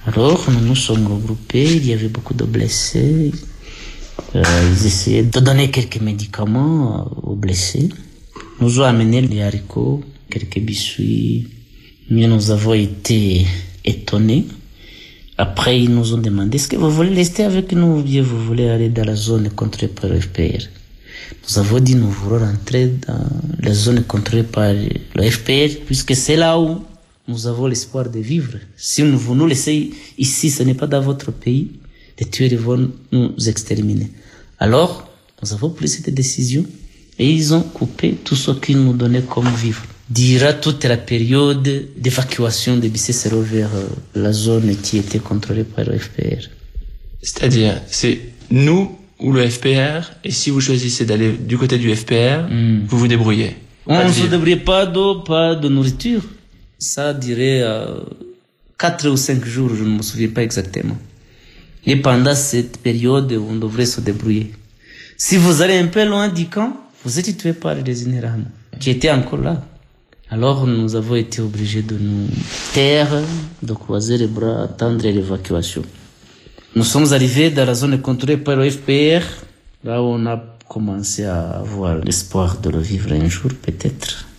Alors, nous nous sommes regroupés, il y avait beaucoup de blessés. Ils essayaient de donner quelques médicaments aux blessés. Nous ont amené les haricots, quelques biscuits. Mais nous avons été étonnés. Après, ils nous ont demandé, est-ce que vous voulez rester avec nous ou bien vous voulez aller dans la zone contrôlée par le FPR? Nous avons dit, nous voulons rentrer dans la zone contrôlée par le FPR, puisque c'est là où nous avons l'espoir de vivre. Si vous nous laissez ici, ce n'est pas dans votre pays, les tueurs vont nous exterminer. Alors, nous avons pris cette décision et ils ont coupé tout ce qu'ils nous donnaient comme vivre. Durant toute la période d'évacuation de Bicessero vers la zone qui était contrôlée par le FPR. C'est-à-dire, c'est nous ou le FPR, et si vous choisissez d'aller du côté du FPR, vous vous débrouillez. On ne se débrouille pas d'eau, pas de nourriture. Ça dirait 4 ou 5 jours, je ne me souviens pas exactement. Et pendant cette période, on devrait se débrouiller. Si vous allez un peu loin du camp, vous êtes tué par les Interahamwe, qui étaient encore là. Alors nous avons été obligés de nous taire, de croiser les bras, attendre l'évacuation. Nous sommes arrivés dans la zone contrôlée par le FPR, là où on a commencé à avoir l'espoir de le vivre un jour peut-être.